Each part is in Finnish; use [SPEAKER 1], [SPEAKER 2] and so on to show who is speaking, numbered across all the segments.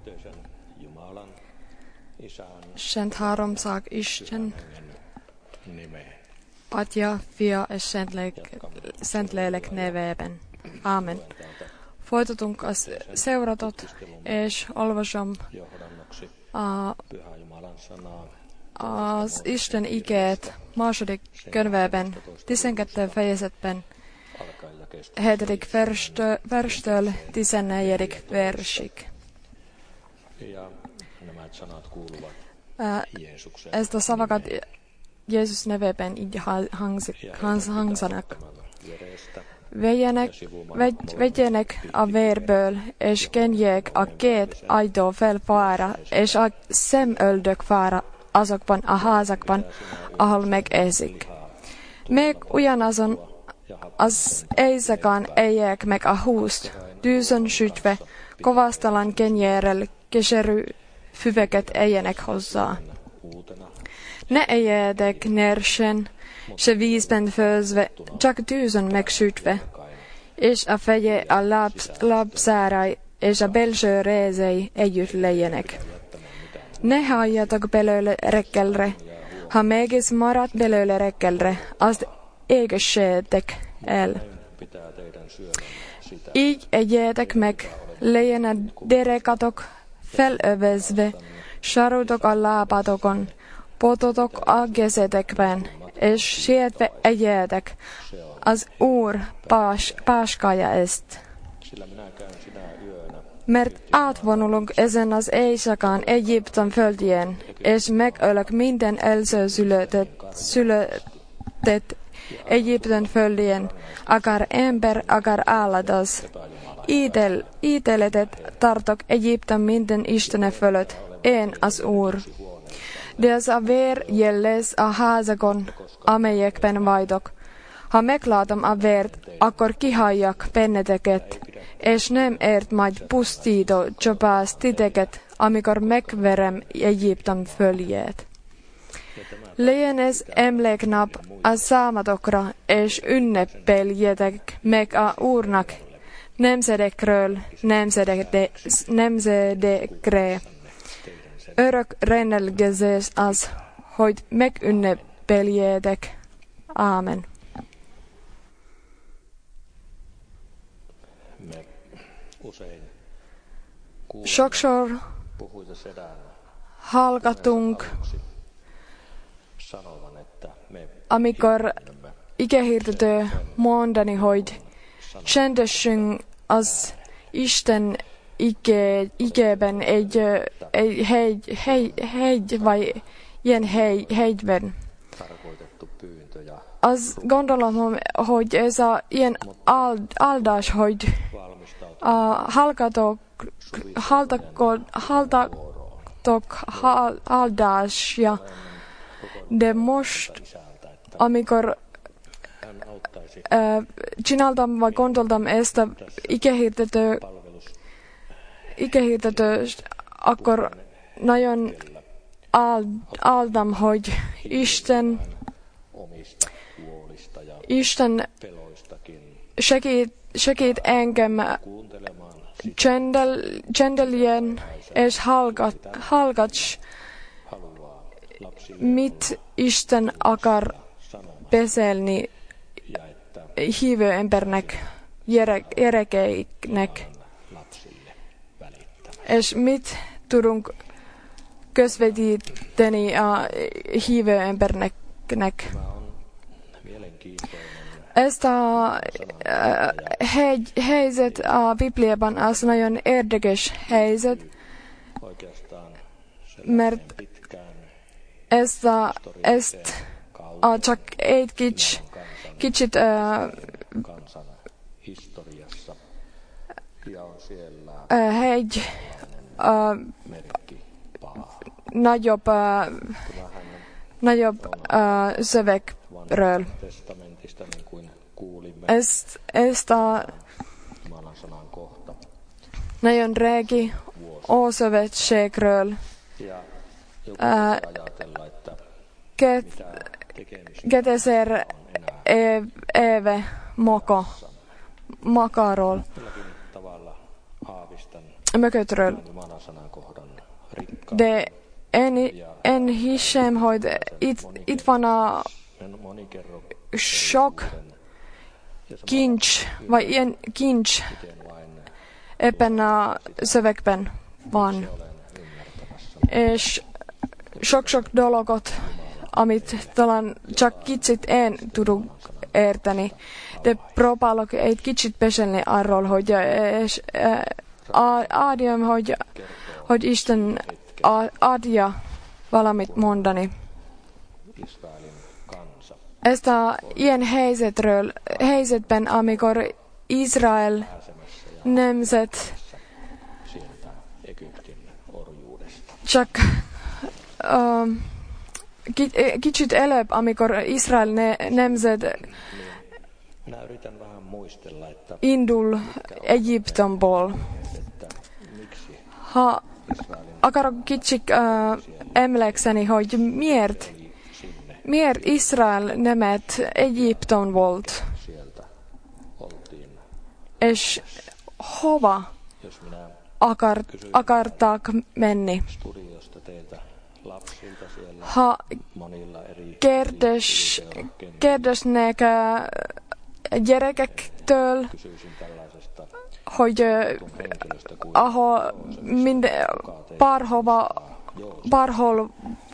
[SPEAKER 1] Szent háromszag Isten, Atya, Fia és Szentlélek nevében. Amen. Folytatunk a seuratot, és olvasom az Isten igét második könyvében, 12. fejezetben, 7. verstől 14. versig. Ezt a szavakat Jézus nevében így hangzanak. Vegyenek a vérből, és kenjék a két ajdó felfára, és a szemöldök fára azokban a házakban, ahol megezik. Még ugyanazon az éjszakán éljék meg a húst, tűzön sütve, kovasztalan kenyérrel keserű füveket ejjenek hozzá. Ne ejjetek nersen, se vízben főzve, csak tűzön megsütve, és a feje, a lábszárai és a belső részei együtt legyenek. Ne hagyjatok belőle reggelre, ha mégis marad belőle reggelre, azt égessétek el. Így egyetek meg, legyen a derekatok felövezve, sarutok a lábatokon, pototok a kezetekben, és sietve egyetek. Az Úr páskája ezt. Mert átvonulunk ezen az éjszakán Egyiptom földjén, és megölök minden született Egyiptom földjén, akár ember, akár állat az. Ítéletet tartok Egyiptom minden istene fölött, én az Úr. De az a vér jellez a házakon, amelyekben vajdok. Ha meglátom a vért, akkor kihajjak benneteket, és nem ért majd pusztító csapász titeket, amikor megverem Egyiptom földjét. Legyen ez emléknap a számatokra, és ünnepeljetek meg a Úrnak nemzedekről nemzedekre. Örök rendelkezés az, hogy megünnepeljetek. Ámen. Sokszor hallgatunk, amikor igehirdető mondani, hogy csendessünk az Isten igében egy hegy, vagy ilyen hegyben. Azt gondolom, hogy ez a ilyen áldás, hogy a hallgatók áldásja, de most, amikor csináltam, vagy gondoltam ezt a igehirdetőt, akkor nagyon áldam, hogy Isten segít engem csendeljen és hallgatsz, mit Isten akar beszélni hívő embernek, gyerekeiknek, és mit tudunk közvetíteni a hívő embernek. Ezt a helyzet a Bibliában az nagyon érdekes helyzet, mert ezt csak egy kicsit hegy nagyobb szövegről. Ezt a nagyon régi Ószövetségről 2000 éve makáról. mökötröl. Det en hishem hoid itvana shock kinch vai en kinch epenna sövekpen vaan. Shock dologot amit talan chak kitsit en tudu ertäni. De propalog eit kitsit peselni arrol hoidja adiam hoid isten adia valamit mondani. Esta ien heisetpen amikor Israel nemset chak kitsit elöp amikor Israel nemset indul Egypton bol. Ha akaro kitsik emlekseni hoid miert Israel nemet Egypton volt. Es hova akartaak menni. Ha kerdes neka jerekek töl hoid aho minde parhol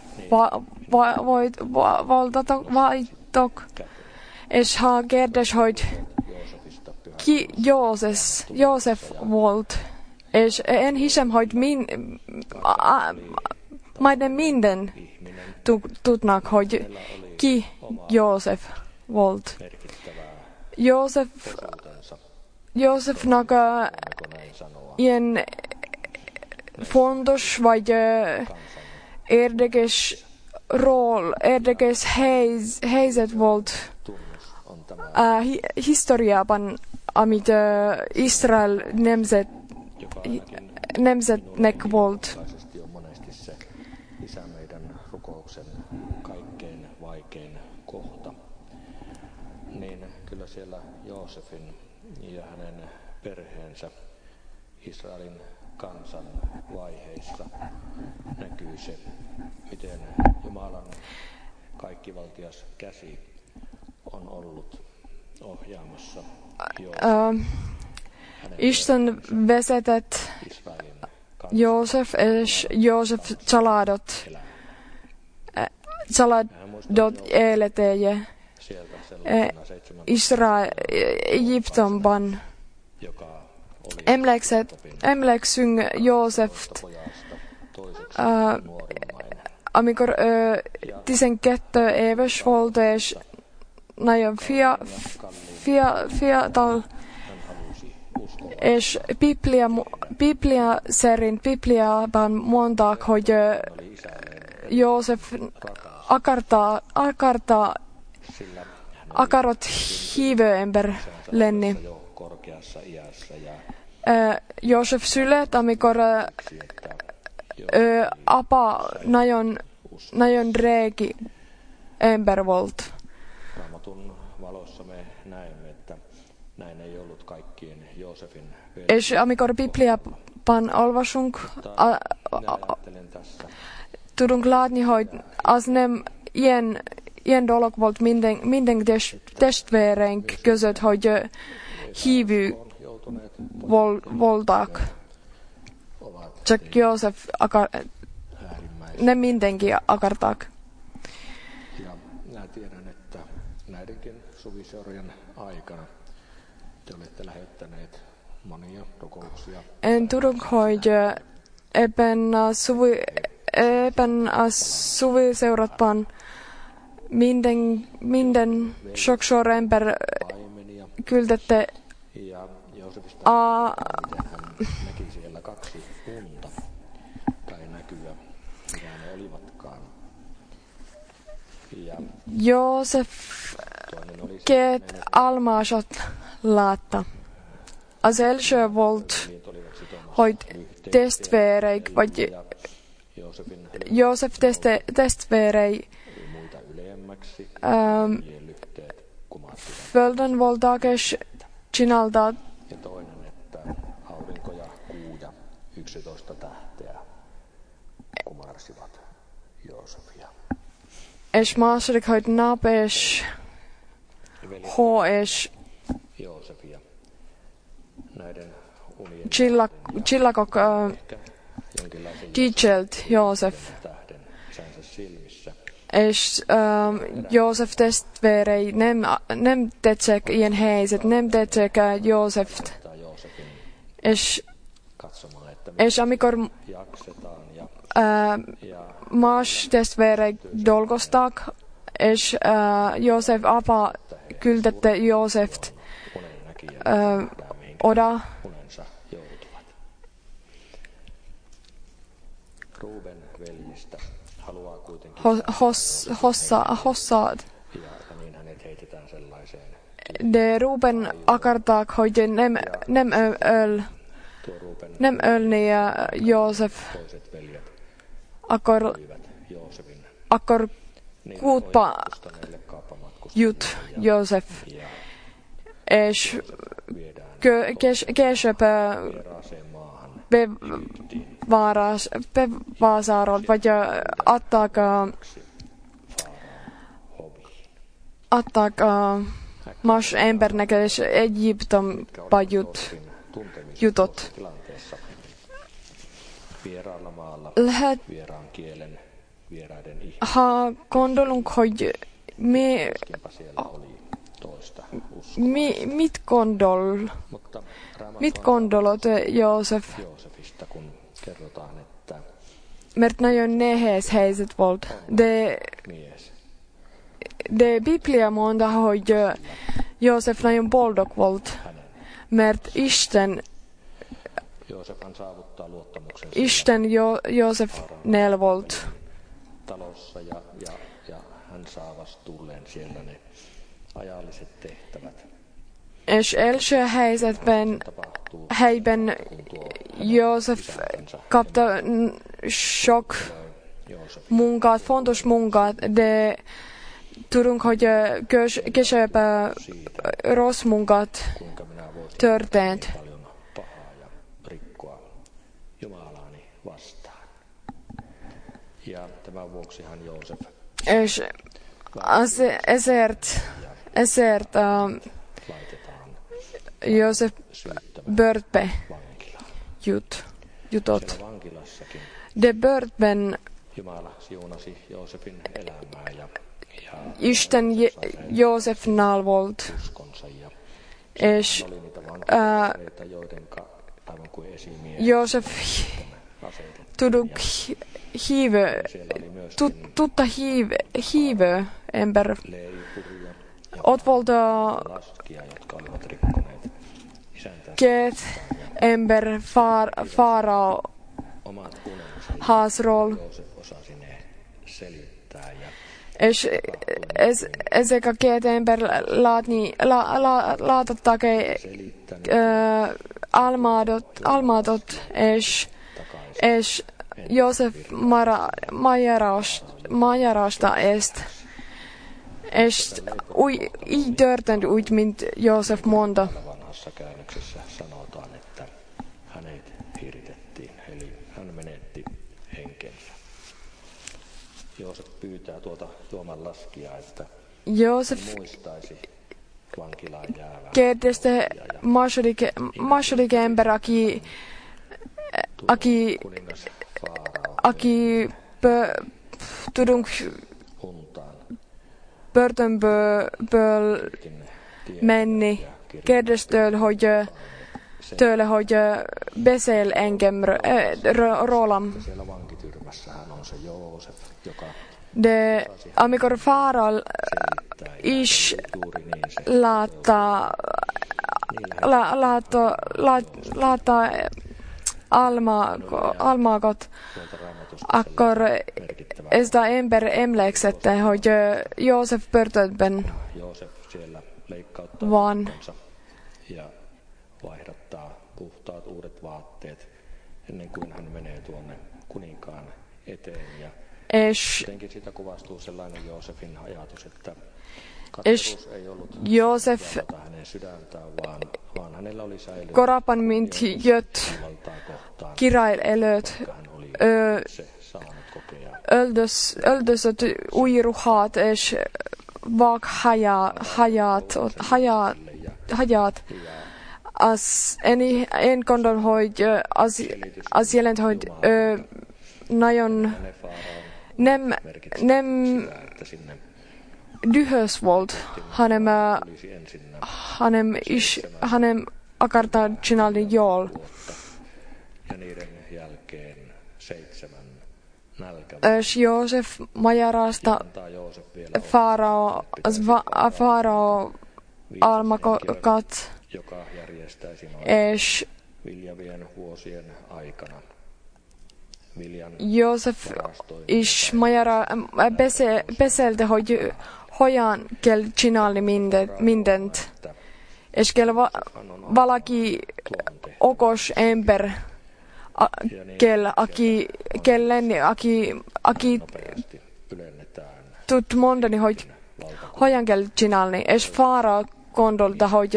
[SPEAKER 1] vaitok es ha kerdes hoid ki Joosef volt es en hisem hoid maiden minden tutnak hoid ki Joosef volt. Joosef naga ien fondos vai erdeges heiset volt historiapan amit Israel nemzetnek volt.
[SPEAKER 2] Kyllä siellä Joosefin ja hänen perheensä Israelin kansan vaiheissa näkyy se, miten Jumalan kaikkivaltias käsi on ollut ohjaamassa
[SPEAKER 1] Isten vesetet Joosef saladot eletejä Israel Egypton ban Emlek syng Jooseft amikor tisen kettő éves volt, és nagyon fiatal, és Bibliában mondták, hogy József akarot hívő ember lenni. József szület, amikor apa nagyon régi ember volt. És amikor Bibliában olvasunk, tudunk látni, hogy az nem ilyen dolog volt minden testvéreink között, hogy hívő voltak. Csak József nem mindenki akartak.
[SPEAKER 2] Ja minä tiedän, että näidenkin suviseurojen aikana te olette lähettäneet monia rukouksia.
[SPEAKER 1] En tudunk, hogy ebben a suviseuratban minden sokszor ember küldette
[SPEAKER 2] näki siellä 2 unta tai näkyä, mitä ne olivatkaan.
[SPEAKER 1] Joosef ket almasot laatta. Az első volt, hogy testvéreik, vagy József testvérei földön voltak és csináltak
[SPEAKER 2] 11 tähteä kumarsivat Joosefia.
[SPEAKER 1] És második, hogy nap és hó és
[SPEAKER 2] Joosefia. Näiden unien
[SPEAKER 1] csillagok
[SPEAKER 2] ehkä jonkinlaisen
[SPEAKER 1] gyűjtselt József.
[SPEAKER 2] tähden isänsä silmissä.
[SPEAKER 1] És József testvérei nem tetszek ilyen helyzet, nem tetszek Józseft.
[SPEAKER 2] Tai Joosefin
[SPEAKER 1] És,
[SPEAKER 2] katsomaan, että
[SPEAKER 1] és amikor
[SPEAKER 2] jaksetaan ja
[SPEAKER 1] más testvérek dolgoztak, és József apa küldette Józseft
[SPEAKER 2] unennäkijät
[SPEAKER 1] oda,
[SPEAKER 2] unensa joutuvat. Ruben veljistä haluaa kuitenkin
[SPEAKER 1] Hossad.
[SPEAKER 2] ja niin hänet heitetään sellaiseen.
[SPEAKER 1] De Ruben akartak, hogy
[SPEAKER 2] Tuo Ruben
[SPEAKER 1] nem ölni József,
[SPEAKER 2] toiset veljet
[SPEAKER 1] akkor
[SPEAKER 2] myivät Joosefin
[SPEAKER 1] kuutpa
[SPEAKER 2] matkustaneille
[SPEAKER 1] jut József.
[SPEAKER 2] ja
[SPEAKER 1] És
[SPEAKER 2] viedään
[SPEAKER 1] később
[SPEAKER 2] vieraaseen maahan
[SPEAKER 1] bevásárol, vagy adtak más embernek, és Egyiptomba jutott.
[SPEAKER 2] tilanteessa vieraalla maalla
[SPEAKER 1] Lehet,
[SPEAKER 2] vieraan kielen vieraiden
[SPEAKER 1] ha gondolunk, hogy
[SPEAKER 2] ihmiskinpä siellä oli toista uskoa. Mutta
[SPEAKER 1] mit gondolod József?
[SPEAKER 2] Joosefista, kun kerrotaan, että
[SPEAKER 1] Mert nagyon nehéz helyzet volt.
[SPEAKER 2] mies
[SPEAKER 1] De Biblia mondta, hogy József nagyon boldog volt.
[SPEAKER 2] hänen
[SPEAKER 1] Mert
[SPEAKER 2] Joosefhan saavuttaa luottamuksen
[SPEAKER 1] Isten Józsefnél volt.
[SPEAKER 2] talossa ja hän saa vastuulleen siellä ne ajalliset tehtävät.
[SPEAKER 1] És első helyben József kapta sok munkát, fontos munkát, de tudunk, hogy később rossz munkát
[SPEAKER 2] Kuinka minä voisin
[SPEAKER 1] történt.
[SPEAKER 2] paljon pahaa ja rikkoa Jumalaani vastaan. Ja tämän vuoksihan Joosef
[SPEAKER 1] És ezért
[SPEAKER 2] laitetaan
[SPEAKER 1] József börtbe
[SPEAKER 2] vankilaan.
[SPEAKER 1] jutott.
[SPEAKER 2] Siellä vankilassakin
[SPEAKER 1] De börtben
[SPEAKER 2] Jumala siunasi Joosefin elämää ja
[SPEAKER 1] Isten Józsefnál volt.
[SPEAKER 2] uskonsa ja
[SPEAKER 1] És
[SPEAKER 2] oli niitä vankilareita, joidenka aivan kuin esimiehet
[SPEAKER 1] József
[SPEAKER 2] asetettiin.
[SPEAKER 1] tudunk
[SPEAKER 2] Siellä oli myöskin
[SPEAKER 1] tutta hívő ember.
[SPEAKER 2] leipuria ja
[SPEAKER 1] Ott volt
[SPEAKER 2] laskia, jotka olivat rikkoneet isäntänsä
[SPEAKER 1] két ember Farao
[SPEAKER 2] omat unensa.
[SPEAKER 1] házról.
[SPEAKER 2] Joosef osasi ne selittää ja
[SPEAKER 1] És ezek a két ember látottak
[SPEAKER 2] selittänyt
[SPEAKER 1] álmodot, és József magyarázta ezt. És így történt úgy, mint József mondta.
[SPEAKER 2] vanhassa käännöksessä sanotaan, että hänet hirtettiin, eli hän menetti henkensä. Joosef pyytää tuota juoman laskia, että
[SPEAKER 1] József
[SPEAKER 2] muistaisi vankilaan jäävää.
[SPEAKER 1] kérdezte második ember,
[SPEAKER 2] Kuningas Faarao
[SPEAKER 1] aki tudunk
[SPEAKER 2] untaan
[SPEAKER 1] börtönből menni. Kérdez tőle, hogy beszél engem rólam.
[SPEAKER 2] siellä vankityrmässähän on se Joosef, joka
[SPEAKER 1] De amikor Farao is
[SPEAKER 2] juuri niin se
[SPEAKER 1] látta almagot,
[SPEAKER 2] tuolta Raamatusta
[SPEAKER 1] akkor
[SPEAKER 2] merkittävä.
[SPEAKER 1] ez a ember emlékszette, hogy József börtönben
[SPEAKER 2] Joosef siellä leikkauttaa
[SPEAKER 1] van.
[SPEAKER 2] tukkansa ja vaihdattaa puhtaat uudet vaatteet ennen kuin hän menee tuonne kuninkaan eteen. Ja
[SPEAKER 1] És
[SPEAKER 2] jotenkin siitä kuvastuu sellainen Joosefin ajatus, että katkeruus ei ollut
[SPEAKER 1] József
[SPEAKER 2] hänen sydäntään, vaan hänellä oli säilynyt
[SPEAKER 1] korapan mint jött
[SPEAKER 2] valtaa kohtaan
[SPEAKER 1] kirailelöt,
[SPEAKER 2] hän oli se saanut kokea.
[SPEAKER 1] öldösöt uiruhat, es vak hajat, as en kondon hoid, as jelent hoid, najon, nem dyhösvolt, hanem akartajinalin jool.
[SPEAKER 2] Ja niiden jälkeen 7 nälkä.
[SPEAKER 1] Joosef majarasta Farao almakat,
[SPEAKER 2] joka järjestäisi noin viljavien vuosien aikana.
[SPEAKER 1] Joosef is majara beselte hojan kel chinalni mindent. Es kel valaki okos ember aki tut mondani hojan kel chinalni. Es Farao kondolta hoid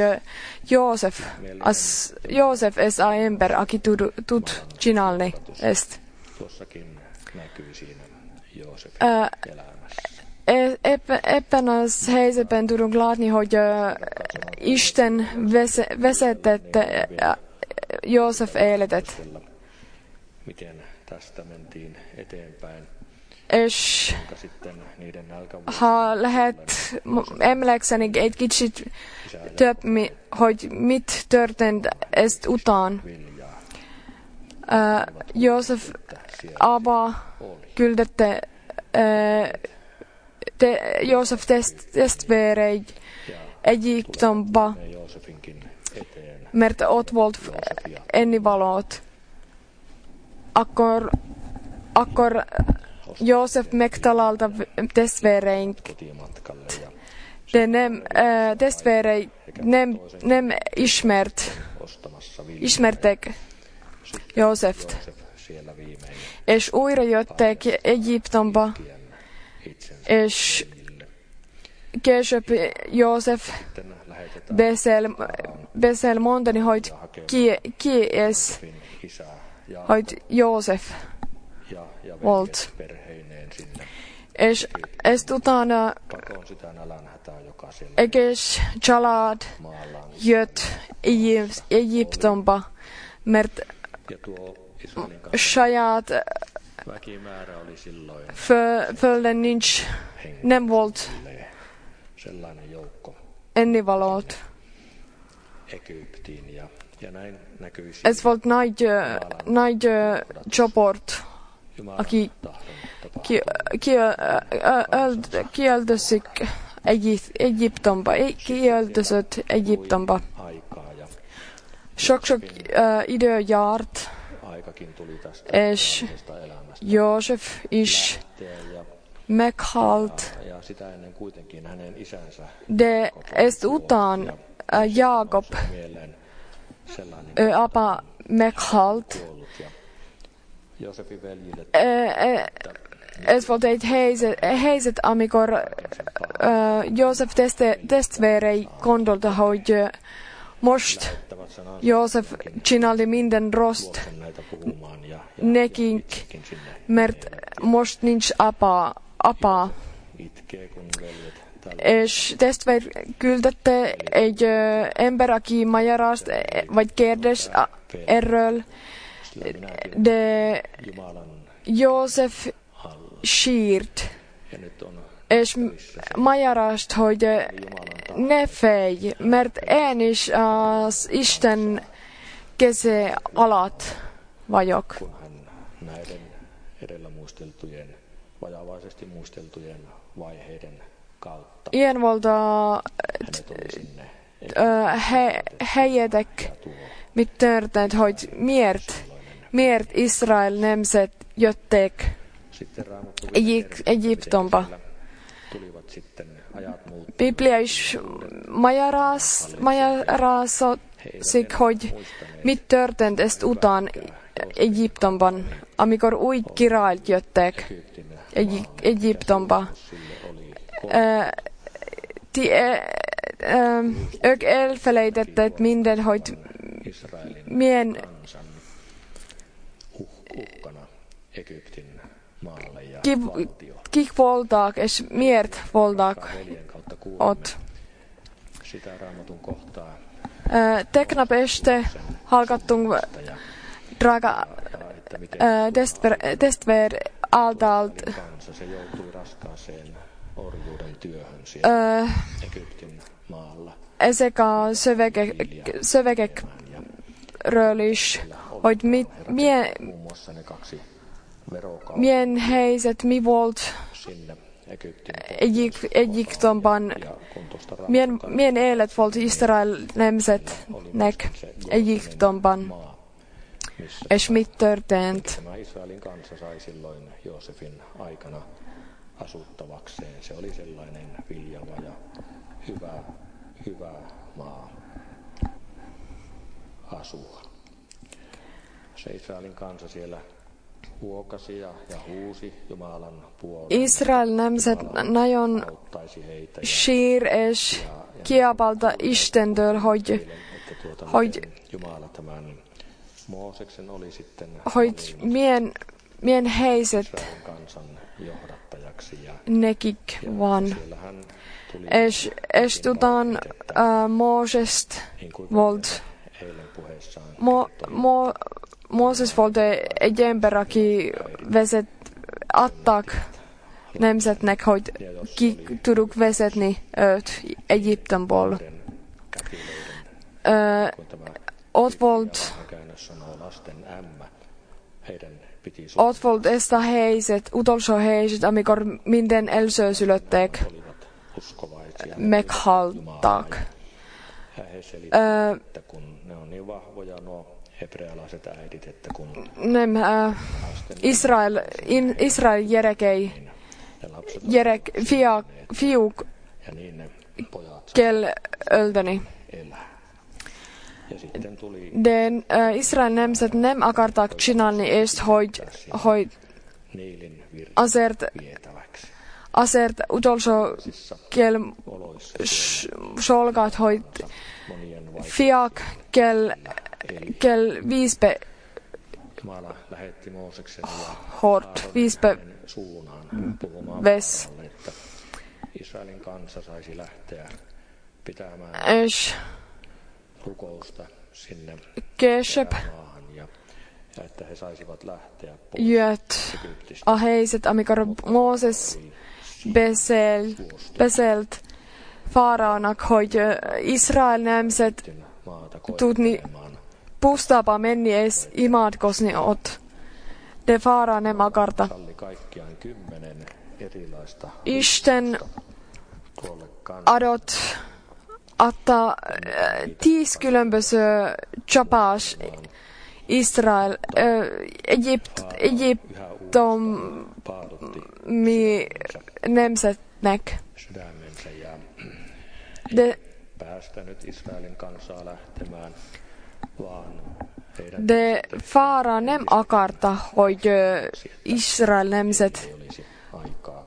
[SPEAKER 1] Joosef es a ember aki tut chinalni est.
[SPEAKER 2] Tuossakin näkyy siinä Joosefin elämässä.
[SPEAKER 1] Epänas heisepen turun gladni hoid isten vesetet Joosef eiletet.
[SPEAKER 2] Miten tästä mentiin eteenpäin?
[SPEAKER 1] Es
[SPEAKER 2] niiden
[SPEAKER 1] ha lähet emlekseni et kitsit töpmi hoid mit törtend est utan. Joosef ava kyldette Joosef testverei Egyptomba mert ott volt ennivalót. Akkor Joosef megtalalta testvereink. De testverei nem ismertek Jooseft. És újra jöttek Egyiptomba, és később Joosef beszél mondani, hogy ki ez, hogy Joosef volt. És ezt utána egész család jött Egyiptomba, mert saját földön nem volt ennivalót. Ez volt nagy csoport, aki kiöltözik kiöltözött Egyiptomba. Sok idő járt, és Joosef is meghalt. De ezt után Jákob apa meghalt. Ez volt egy helyzet, amikor Joosef testvérei gondolta, hogy most Joosef csinálta minden rost nekünk, mert most nincs apa. És testvér küldette egy ember, aki magyarázt, vagy kérdés erről, de Joosef sírt, és magyarázt, hogy ne félj, mert én is az Isten keze alatt vagyok. Ilyen volt a helyetek, mit történt, hogy miért Izrael nemzet jöttek Egyiptomba. Biblia is magyarázik, hogy mit történt ezt után Egyiptomban, amikor új királyt jöttek Egyiptomba. Ők elfelejtettek minden, hogy milyen
[SPEAKER 2] Egyptin maalle ja
[SPEAKER 1] Kiv voltaak es miert voltaak
[SPEAKER 2] veljen kautta kuulemme
[SPEAKER 1] ot.
[SPEAKER 2] sitä Raamatun kohtaa,
[SPEAKER 1] Teknap este halkattung draga
[SPEAKER 2] että miten
[SPEAKER 1] testver altalt
[SPEAKER 2] kansa se joutui raskaaseen orjuuden työhön siellä Egyptin maalla.
[SPEAKER 1] eseka sövekek rölish hoit
[SPEAKER 2] Muun muassa ne 2 verokauppaa
[SPEAKER 1] mien heiset mi volt
[SPEAKER 2] sinne Egyptin
[SPEAKER 1] Egyptompan
[SPEAKER 2] ja kun tuosta
[SPEAKER 1] mien eilet volt Israel nemset nek Egyptompan
[SPEAKER 2] maa, missä
[SPEAKER 1] es mit törtent.
[SPEAKER 2] tämä Israelin kansa sai silloin Joosefin aikana asuttavakseen. Se oli sellainen viljava ja hyvä maa asua. Se Israelin kansa siellä huokasi ja huusi Jumalan puoleen.
[SPEAKER 1] Israel nemset najon
[SPEAKER 2] Auttaisi heitä
[SPEAKER 1] shir es kiapalta istendöl hoid
[SPEAKER 2] Jumala tämän Mooseksen oli sitten
[SPEAKER 1] mien heiset
[SPEAKER 2] Israelin kansan johdattajaksi ja
[SPEAKER 1] nekik van.
[SPEAKER 2] siellä hän tuli
[SPEAKER 1] Es tutan Moosest
[SPEAKER 2] niin kuin
[SPEAKER 1] volt
[SPEAKER 2] eilen puheessaan
[SPEAKER 1] Mooses volte ejemperaki veset attak nemset nek hoit turuk vesetni öt Egypten bol.
[SPEAKER 2] kun tämä
[SPEAKER 1] Otvolt
[SPEAKER 2] käännös sanoo lasten ämmä, heidän piti
[SPEAKER 1] Otvolt esta heiset, utolso heiset, amikor minden elsösylöttek
[SPEAKER 2] olivat uskovaisia
[SPEAKER 1] mekhaltak.
[SPEAKER 2] ja he selittivät, että kun ne on niin vahvoja nuo hebrealaiset äidit, että kun
[SPEAKER 1] Nem Israel jerekei
[SPEAKER 2] ne lapset
[SPEAKER 1] fiuk
[SPEAKER 2] ja niin ne pojat
[SPEAKER 1] kel öldöni.
[SPEAKER 2] elää. Ja sitten tuli
[SPEAKER 1] Den Israel nemset nem akartak csinálni est, hogy
[SPEAKER 2] Niilin
[SPEAKER 1] azért utolsó kel
[SPEAKER 2] oloissa
[SPEAKER 1] solgat, hogy
[SPEAKER 2] monien
[SPEAKER 1] fiak kel viispe
[SPEAKER 2] Jumala lähetti Mooseksen ja
[SPEAKER 1] hort, viispe
[SPEAKER 2] suunaan puhumaan
[SPEAKER 1] ves.
[SPEAKER 2] Faaraolle, että Israelin kansa saisi lähteä pitämään
[SPEAKER 1] Es
[SPEAKER 2] rukousta sinne
[SPEAKER 1] keshep
[SPEAKER 2] maahan ja että he saisivat lähteä pois
[SPEAKER 1] jöt
[SPEAKER 2] Egyptistä.
[SPEAKER 1] aheiset, amikor Mooses beselt Faaraonak, hogy Israel nemset
[SPEAKER 2] Maata
[SPEAKER 1] tutni
[SPEAKER 2] koettelemaan.
[SPEAKER 1] pustapa menni es imatkosni ot. De Faara nem akarta.
[SPEAKER 2] Salli kaikkiaan 10 erilaista
[SPEAKER 1] Isten
[SPEAKER 2] tuolle
[SPEAKER 1] adot atta 10 kylömbösö chapas Israel Egyptom
[SPEAKER 2] paadutti
[SPEAKER 1] mi nemsetnek.
[SPEAKER 2] sydämensä ja
[SPEAKER 1] De
[SPEAKER 2] päästänyt Israelin kansaa lähtemään, vaan heidän
[SPEAKER 1] De Faara nem akarta, hogy Israel nemzet
[SPEAKER 2] ei olisi aikaa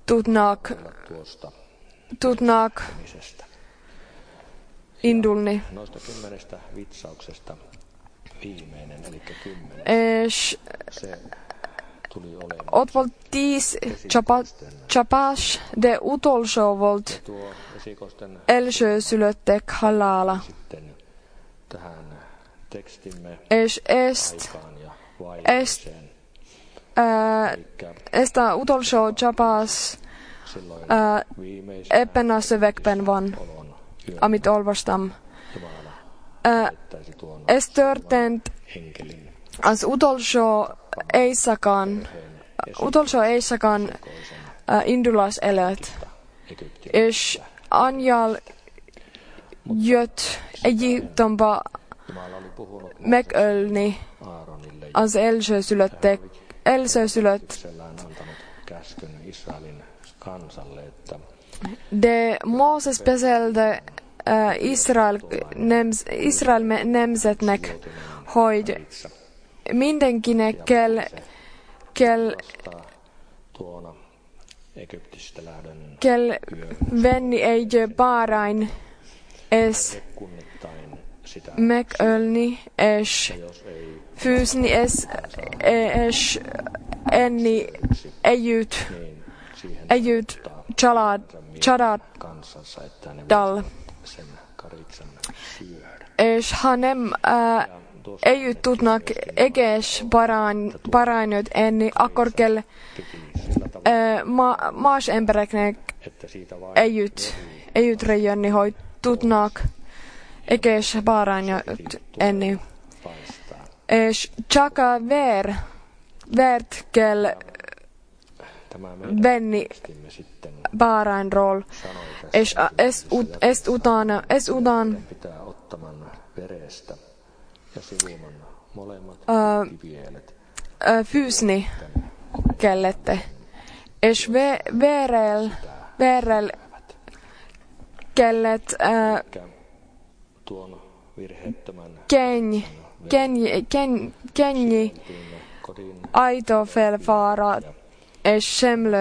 [SPEAKER 1] tudnak
[SPEAKER 2] misestä.
[SPEAKER 1] indulni.
[SPEAKER 2] Noista 10 vitsauksesta viimeinen, eli 10,
[SPEAKER 1] És
[SPEAKER 2] se tuli olemaan
[SPEAKER 1] ott volt 10 csapas, de utolsó volt
[SPEAKER 2] tuo esikosten
[SPEAKER 1] elsőszülöttek halála.
[SPEAKER 2] sitten tähän tekstimme
[SPEAKER 1] És ezt
[SPEAKER 2] aikaan ja vaiheeseen. Elikkä
[SPEAKER 1] Esta utolsó csapas
[SPEAKER 2] silloin viimeisen
[SPEAKER 1] ebben a szövegben van,
[SPEAKER 2] olon yön
[SPEAKER 1] amit olvastam.
[SPEAKER 2] Jumala lähettäisi tuon
[SPEAKER 1] Ez történt
[SPEAKER 2] enkelin
[SPEAKER 1] az utolsó éjszakan indulás előtt,
[SPEAKER 2] Egyptin.
[SPEAKER 1] és angyal jött Egyiptomba
[SPEAKER 2] Jumala oli puhunut
[SPEAKER 1] megölni
[SPEAKER 2] Aaronille ja
[SPEAKER 1] az elsőszülött.
[SPEAKER 2] itsellään antanut käskyn Israelin kansalle, että
[SPEAKER 1] De Moses beselte Israel nemzetnek, hogy mindenkinek kell
[SPEAKER 2] tuona Egyptistä lähdön
[SPEAKER 1] venni egy bárány, és
[SPEAKER 2] kunnittain sitä,
[SPEAKER 1] megölni, és
[SPEAKER 2] jos ei
[SPEAKER 1] főzni, és enni ejyt
[SPEAKER 2] niin siihen
[SPEAKER 1] ejyt chadat
[SPEAKER 2] kansansa, että ne
[SPEAKER 1] dal.
[SPEAKER 2] voisivat sen karitsan syödä.
[SPEAKER 1] És hanem ejyt tutnak eges parainut enni akkorkel maas embereknek
[SPEAKER 2] Että siitä vain
[SPEAKER 1] ejyt reijonni hoi tutnak eges parainut enni.
[SPEAKER 2] paistaa.
[SPEAKER 1] És chaka vertkel
[SPEAKER 2] Tämä meidän
[SPEAKER 1] venni
[SPEAKER 2] tekstimme sitten
[SPEAKER 1] parainroll.
[SPEAKER 2] sanoi tässä,
[SPEAKER 1] Es udan
[SPEAKER 2] pitää ottaman verestä ja sivuman molemmat kivielet.
[SPEAKER 1] fysni kellette. Es verel kellet
[SPEAKER 2] Mikä tuon virheettömän
[SPEAKER 1] kenji
[SPEAKER 2] kodin
[SPEAKER 1] aito felfara es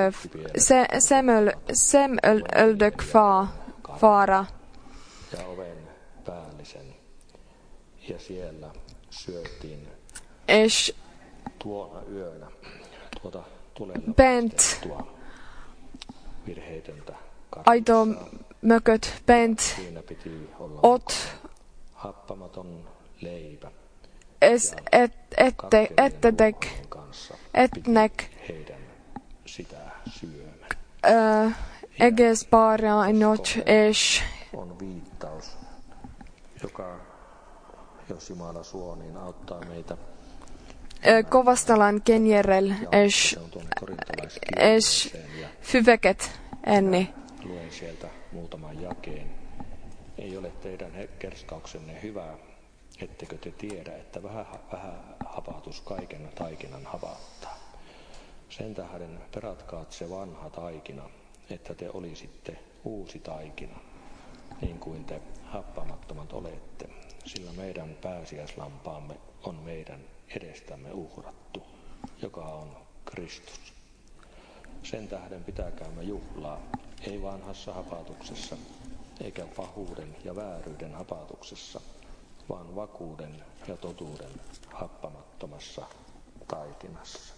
[SPEAKER 1] semöldök fara.
[SPEAKER 2] ja oven päällisen. Ja siellä syötiin
[SPEAKER 1] Es
[SPEAKER 2] tuona yönä tuota tulella
[SPEAKER 1] bent
[SPEAKER 2] paistettua virheetöntä
[SPEAKER 1] aito
[SPEAKER 2] karitsaa.
[SPEAKER 1] mököt bent
[SPEAKER 2] Siinä piti olla
[SPEAKER 1] ot
[SPEAKER 2] happamaton leipä.
[SPEAKER 1] es ettetek
[SPEAKER 2] Kanssa
[SPEAKER 1] etnek
[SPEAKER 2] heidän sitä syömään.
[SPEAKER 1] eges parainut es
[SPEAKER 2] On viittaus, joka, jos Jumala suo, niin auttaa meitä.
[SPEAKER 1] kovastalan kenjerel es
[SPEAKER 2] Se on tuonne korintolaiskirjeeseen ja
[SPEAKER 1] fyveket enni.
[SPEAKER 2] luen sieltä muutaman jakeen. Ei ole teidän kerskauksenne hyvää, ettekö te tiedä, että vähän hapatus kaiken taikinan hapattaa. Sen tähden peratkaat se vanha taikina, että te olisitte uusi taikina, niin kuin te happamattomat olette, sillä meidän pääsiäislampaamme on meidän edestämme uhrattu, joka on Kristus. Sen tähden pitäkäämme juhlaa, ei vanhassa hapatuksessa, eikä pahuuden ja vääryyden hapatuksessa, vaan vakuuden ja totuuden happamattomassa taikinassa.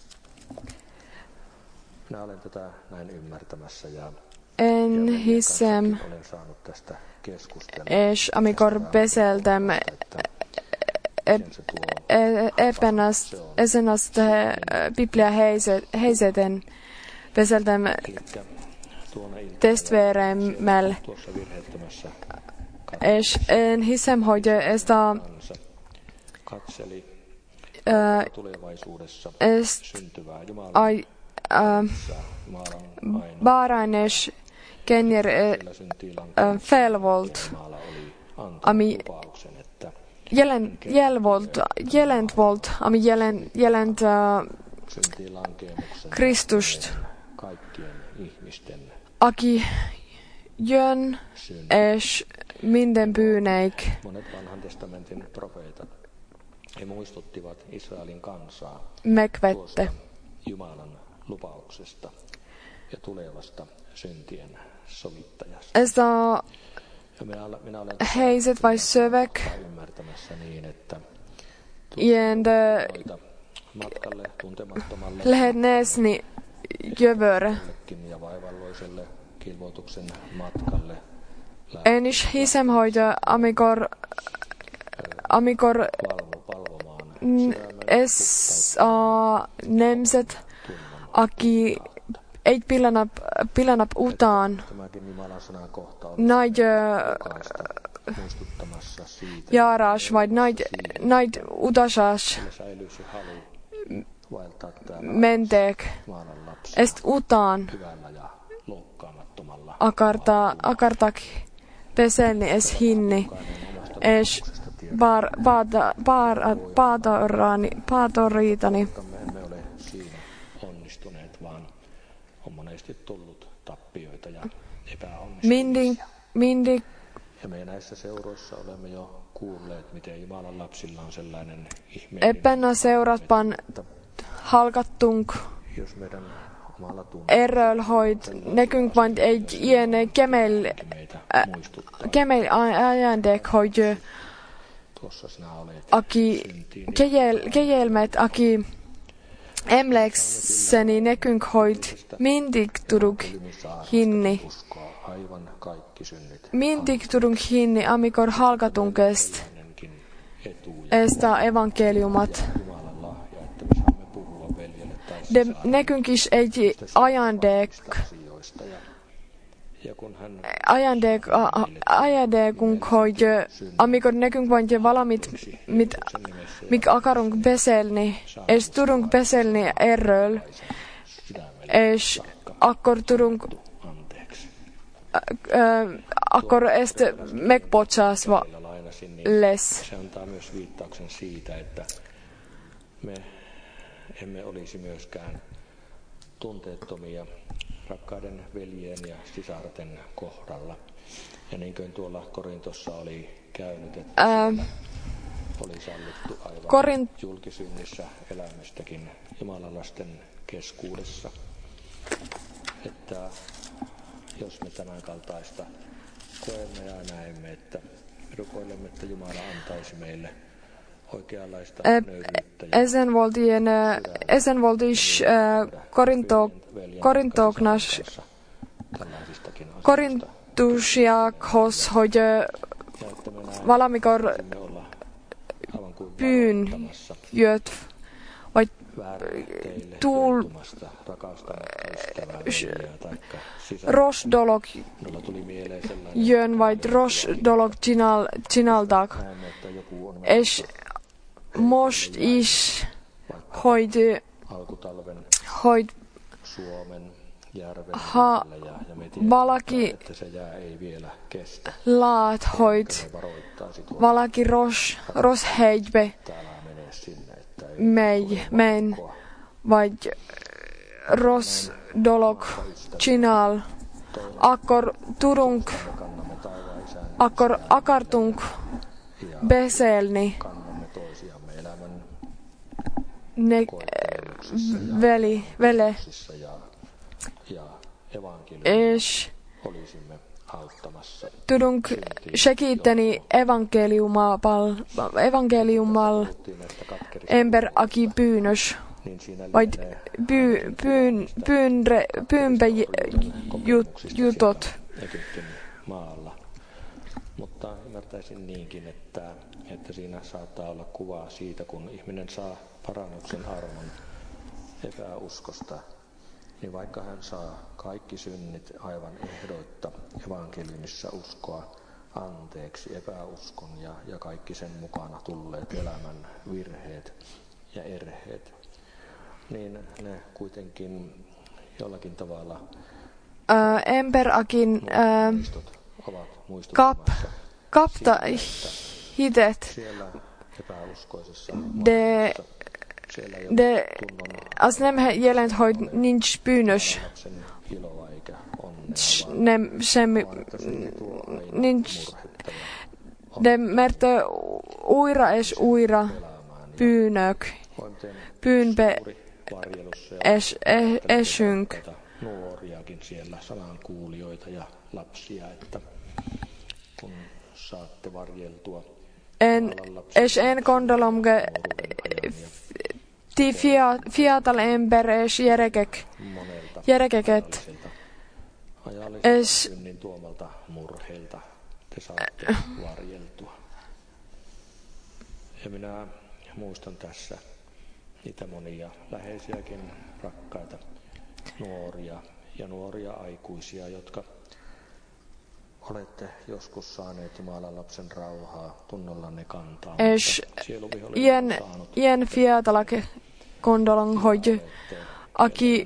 [SPEAKER 2] Minä olen tätä näin ymmärtämässä ja
[SPEAKER 1] En hissem
[SPEAKER 2] olen saanut tästä keskustella.
[SPEAKER 1] es amikor beseldem esenast biblia heiseten beseldem
[SPEAKER 2] Elikkä tuona iltana
[SPEAKER 1] testveremmel
[SPEAKER 2] tuossa virheettömässä
[SPEAKER 1] es en hissem hoide esta
[SPEAKER 2] kansa katseli tulevaisuudessa
[SPEAKER 1] est
[SPEAKER 2] syntyvää Jumalan
[SPEAKER 1] ai
[SPEAKER 2] Jumalan ainoa
[SPEAKER 1] baraines kenjer
[SPEAKER 2] syntiin
[SPEAKER 1] felvolt
[SPEAKER 2] Jumala oli antanut
[SPEAKER 1] ami
[SPEAKER 2] lupauksen, että
[SPEAKER 1] jelentvolt ami jelent
[SPEAKER 2] syntiin lankeemuksen
[SPEAKER 1] Kristust
[SPEAKER 2] kaikkien ihmisten
[SPEAKER 1] aki jön es minden pyyneik
[SPEAKER 2] monet vanhan testamentin profeetat. He muistuttivat Israelin kansaa
[SPEAKER 1] mekvette.
[SPEAKER 2] tuosta Jumalan lupauksesta ja tulevasta syntien sovittajasta.
[SPEAKER 1] Esta
[SPEAKER 2] Ja minä olen
[SPEAKER 1] heiset vai sövek
[SPEAKER 2] ymmärtämässä niin, että
[SPEAKER 1] jende
[SPEAKER 2] noita matkalle tuntemattomalle
[SPEAKER 1] lehet nesni jövör.
[SPEAKER 2] ja vaivalloiselle kilvoituksen matkalle
[SPEAKER 1] En is hisem hoide amikor
[SPEAKER 2] palvomaan
[SPEAKER 1] es nemset aki ei pilanap utaan
[SPEAKER 2] tämäkin Jumalan sanan kohta on
[SPEAKER 1] naid
[SPEAKER 2] jokaista muistuttamassa siitä,
[SPEAKER 1] jaaras vai naid udasas
[SPEAKER 2] että säilyisi halu vaeltaa täällä
[SPEAKER 1] mentek
[SPEAKER 2] Jumalan lapsi
[SPEAKER 1] est utaan
[SPEAKER 2] hyvällä ja loukkaamattomalla.
[SPEAKER 1] akartak peselni es hinni es paatoriitani.
[SPEAKER 2] Me emme ole siinä onnistuneet, vaan on monesti tullut tappioita ja epäonnistumisia.
[SPEAKER 1] Mindi
[SPEAKER 2] Ja me näissä seuroissa olemme jo kuulleet, miten Jumalan lapsilla on sellainen ihmeellinen,
[SPEAKER 1] epenna seuratpan
[SPEAKER 2] että
[SPEAKER 1] halkattunk
[SPEAKER 2] jos meidän omalla
[SPEAKER 1] erölhoit nekünk vain ei iene
[SPEAKER 2] meitä muistuttaa,
[SPEAKER 1] kemel ajandek hoidje
[SPEAKER 2] tuossa sinä olet
[SPEAKER 1] aki kejelmet aki Emlekseni nekünk hoit mindig turuk hinni.
[SPEAKER 2] Aivan kaikki synnit.
[SPEAKER 1] Mindig turuk hinni amikor hallgatunkest esta evankeliumat.
[SPEAKER 2] Jumalan lahja, että me saamme puhua veljelle tai
[SPEAKER 1] De nekünk is egy
[SPEAKER 2] asioista. Ja kun hän
[SPEAKER 1] ajandeekunk hogy amikor nekünk van valamit mik akarunk beszélni, és tudunk beszélni erről, és akkor tudunk akkor ezt megbocsásva lesz.
[SPEAKER 2] Se antaa myös viittauksen siitä, että me emme olisi myöskään tunteettomia rakkaiden veljien ja sisarten kohdalla. Ja niin kuin tuolla Korintossa oli käynyt, että oli sallittu aivan julkisynnissä elämästäkin Jumalan lasten keskuudessa. Että jos me tämän kaltaista koemme ja näemme, että rukoilemme, että Jumala antaisi meille oikeanlaista nöyryyttä.
[SPEAKER 1] Ezen volt is Korintusiakhoz, hogy valamikor pyyn jött, vagy túl rossz dolog jön, vagy rossz dolog csináltak. És most is, hogy ha valaki lát, hogy valaki rossz hegybe megy, vagy rossz dolog csinál, akkor akartunk beszélni vele, és tudunk segíteni evankeliummal ember, aki bűnös, vagy pyynbe jutot.
[SPEAKER 2] Mutta ymmärtäisin niinkin, että siinä saattaa olla kuvaa siitä, kun ihminen saa parannuksen armon epäuskosta, niin vaikka hän saa kaikki synnit aivan ehdoitta evankeliumissa uskoa anteeksi, epäuskon ja kaikki sen mukana tulleet elämän virheet ja erheet, niin ne kuitenkin jollakin tavalla
[SPEAKER 1] emberakin kapta hitet de als nem jelent, hogy nincs bűnös, nem semmi, nincs, de mert újra és újra bűnbe esünk.
[SPEAKER 2] Nuoriakin siellä, sanankuulijoita ja lapsia, että kun saatte varjeltua
[SPEAKER 1] és én gondolom, ti fiatal ember és gyerekeket, és
[SPEAKER 2] synnin tuomalta murheilta te saatte varjeltua. Ja minä muistan tässä niitä monia läheisiäkin rakkaita nuoria aikuisia, jotka olette joskus saaneet Jumalan lapsen rauhaa tunnollanne kantaa.
[SPEAKER 1] És ilyen fiatalak gondolom, hogy aki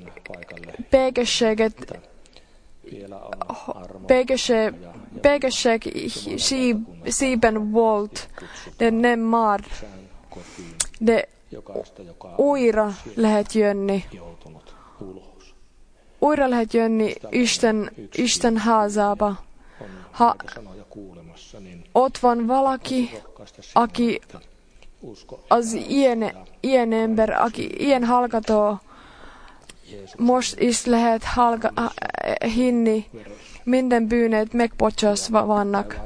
[SPEAKER 1] békesség síben volt, de nem már, de újra lehet jönni. Újra lehet jönni Isten házába. Ha ott van valaki, aki az ilyen ember, aki ilyen hallgató, most is lehet hinni, minden bűnet megbocsásva vannak.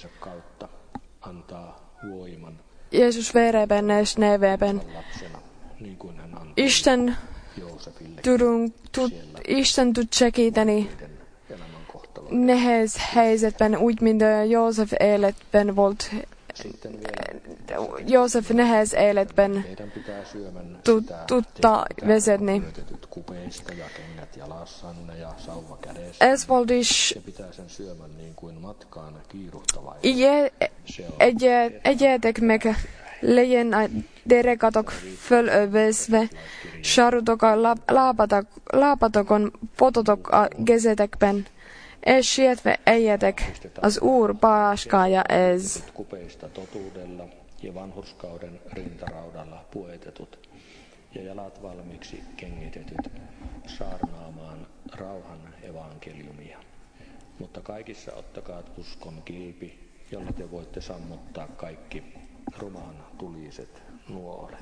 [SPEAKER 1] Jeesus vereben és nevében.
[SPEAKER 2] niin kuin hän antoi Joosefille
[SPEAKER 1] Isten tutsekitani
[SPEAKER 2] elämän kohtaloiden.
[SPEAKER 1] nehes heiset ben uitminde Joosef eilet ben volt
[SPEAKER 2] Sitten vielä
[SPEAKER 1] Joosef nehes eilet ben
[SPEAKER 2] meidän pitää syömän
[SPEAKER 1] tutta vesetni.
[SPEAKER 2] syötetyt kupeista ja kengät jalassanne ja sauva kädessä.
[SPEAKER 1] Es voldish
[SPEAKER 2] Se pitää sen syömän niin kuin matkaan kiiruhtavainen. Se on
[SPEAKER 1] ejetek meg lejen derekatok fölövesve sharutoka laapatokon pototok gesetekpen es sietve ejetek as uur paaskaa ja es
[SPEAKER 2] kupeista totuudella ja vanhurskauden rintaraudalla puetetut ja jalat valmiiksi kengitetyt saarnaamaan rauhan evankeliumia. Mutta kaikissa ottakaa uskon kilpi, jolla te voitte sammuttaa kaikki rumaan tuliset nuolet.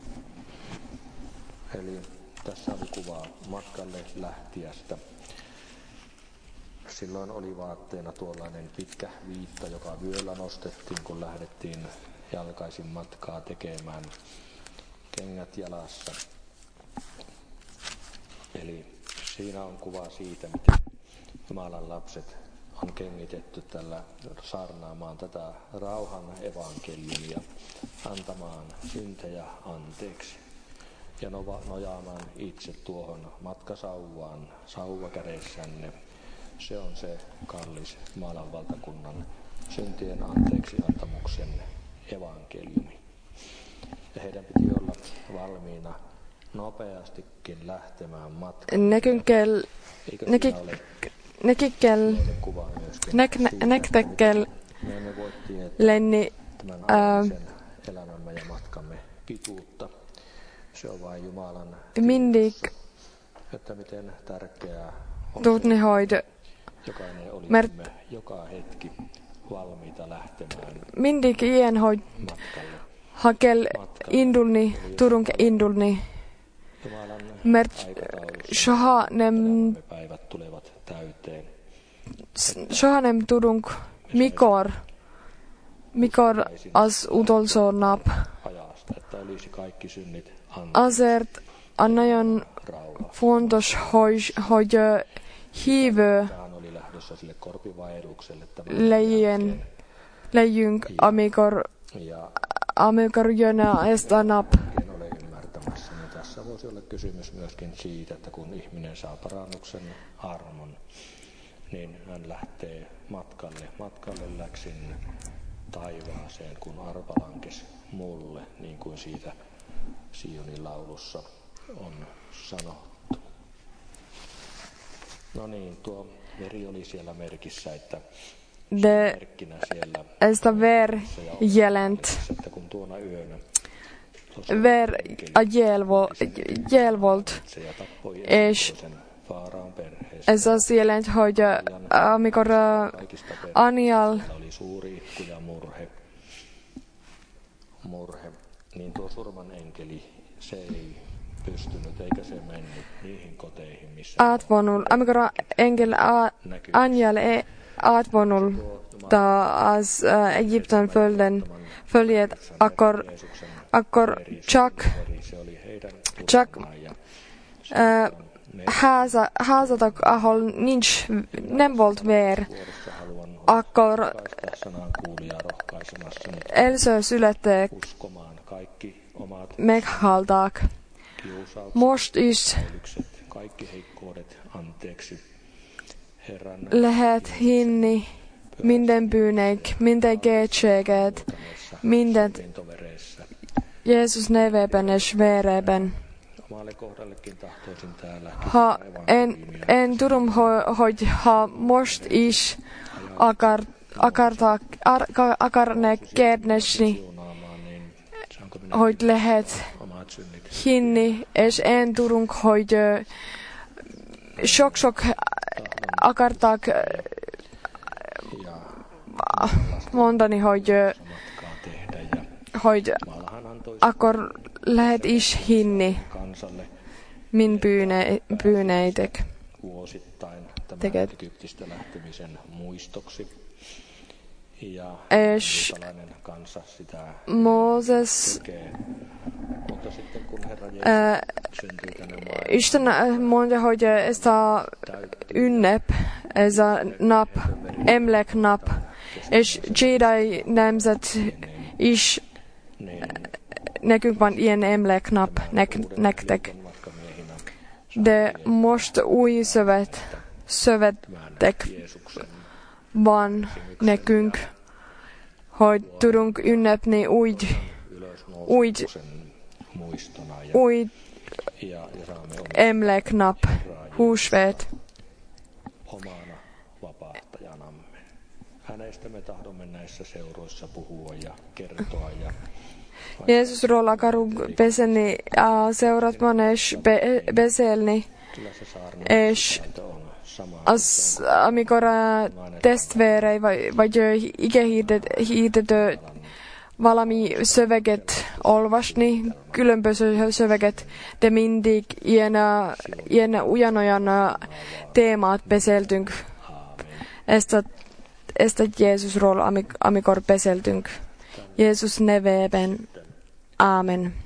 [SPEAKER 2] Eli tässä oli kuva matkalle lähtiästä. Silloin oli vaatteena tuollainen pitkä viitta, joka vyöllä nostettiin, kun lähdettiin jalkaisin matkaa tekemään, kengät jalassa. Eli siinä on kuva siitä, miten Jumalan lapset on kengitetty tällä saarnaamaan tätä rauhan evankeliumia, antamaan syntejä anteeksi ja nojaamaan itse tuohon matkasauvaan, sauva kädessänne. Se on se kallis Jumalan valtakunnan syntien anteeksi antamuksen evankeliumi. Ja heidän piti olla valmiina nopeastikin lähtemään matkaan.
[SPEAKER 1] Nekikkel nektekkel
[SPEAKER 2] Me emme voi tietää
[SPEAKER 1] lenni
[SPEAKER 2] tämän alueellisen elämämme ja matkamme pituutta. Se on vain Jumalan
[SPEAKER 1] mindig
[SPEAKER 2] että miten tärkeää on
[SPEAKER 1] tutni hoid
[SPEAKER 2] jokainen olisimme joka hetki valmiita lähtemään
[SPEAKER 1] mindig ien hoid
[SPEAKER 2] matkalle.
[SPEAKER 1] hakel indulni turunke indulni
[SPEAKER 2] Jumalan
[SPEAKER 1] mert
[SPEAKER 2] aikataulussa
[SPEAKER 1] shohanem
[SPEAKER 2] elämämme päivät tulevat täyteen.
[SPEAKER 1] shohanem turunk mikor as utolsonap
[SPEAKER 2] Ajasta, että olisi kaikki synnit
[SPEAKER 1] asert annajon
[SPEAKER 2] rauha.
[SPEAKER 1] fontos hoidö hiivö
[SPEAKER 2] Tähän oli lähdössä sille korpivaellukselle
[SPEAKER 1] lejyng amikor jönä estanap.
[SPEAKER 2] en ole ymmärtämässä, niin tässä voisi olla kysymys myöskin siitä, että kun ihminen saa parannuksen armon, niin hän lähtee matkalle. Matkalle läksin taivaaseen, kun arpa lankesi mulle, niin kuin siitä Sionin laulussa on sanottu. No niin, tuo veri oli siellä merkissä, että
[SPEAKER 1] De
[SPEAKER 2] merkkinä siellä
[SPEAKER 1] esta ver jelent
[SPEAKER 2] että kun tuona yönä
[SPEAKER 1] ver a jelvolt
[SPEAKER 2] se ja tappoi
[SPEAKER 1] es
[SPEAKER 2] sen Faaraan perheessä.
[SPEAKER 1] esas jelent hoidö amikor
[SPEAKER 2] Kaikista
[SPEAKER 1] Anial
[SPEAKER 2] perheistä oli suuri itku ja murhe. Niin tuo surman enkeli, se ei pystynyt eikä se mennyt niihin koteihin, missä
[SPEAKER 1] atvonul amikor engel Anial atvonul ta as Egypten följet akkor Chuck
[SPEAKER 2] se oli heidän
[SPEAKER 1] haasatok ahol ninch nemvolt ver akkor
[SPEAKER 2] sanan kuulijaa rohkaisemassa nyt
[SPEAKER 1] elsö sylettek
[SPEAKER 2] uskomaan kaikki omat
[SPEAKER 1] meghaltak
[SPEAKER 2] kiusaukset,
[SPEAKER 1] most is
[SPEAKER 2] kaikki heikkoudet anteeksi. Herran
[SPEAKER 1] lehet hinni minden bűneik, minden kétséget, mindet
[SPEAKER 2] rintovereissä.
[SPEAKER 1] Jeesus nevében és vérében.
[SPEAKER 2] Omalle kohdallekin tahtoisin täällä
[SPEAKER 1] Ha en turum, hogy ha most is akarne kérdezni,
[SPEAKER 2] siunaamaan, niin saanko minä
[SPEAKER 1] hogy lehet
[SPEAKER 2] omat synnit
[SPEAKER 1] hinni, és en turunk, hogy sok akartak
[SPEAKER 2] ja
[SPEAKER 1] mondani, hogy
[SPEAKER 2] matkaa tehdä. Ja
[SPEAKER 1] hogy
[SPEAKER 2] Jumalahan antoi
[SPEAKER 1] akkor lehet is hinni
[SPEAKER 2] kansalle
[SPEAKER 1] min bűneitek.
[SPEAKER 2] vuosittain tämän
[SPEAKER 1] Tekee.
[SPEAKER 2] Egyptistä lähtemisen muistoksi. Ja
[SPEAKER 1] És
[SPEAKER 2] tällainen kansa sitä
[SPEAKER 1] Mooses
[SPEAKER 2] tekee. Mutta sitten kun Herran
[SPEAKER 1] Isten mondja, hogy ez a ünnep, ez a nap, emléknap, és Jedi nemzet is, nekünk van ilyen emléknap, nektek. De most új szövetek van nekünk, hogy tudunk ünnepni új emléknap, húsvét.
[SPEAKER 2] Omana vapahtajanamme. Hänestä me tahdomme näissä seuroissa puhua ja kertoa.
[SPEAKER 1] Jeesusról akarunk beszélni a seuratban, és beszélni. És amikor a testvérei vagy igehirdető valami szöveget olvasni, különböző szöveget, de mindig ilyen ugyanolyan témát beszéltünk. Ezt a Jézusról, amikor beszéltünk. Jézus nevében. Amen.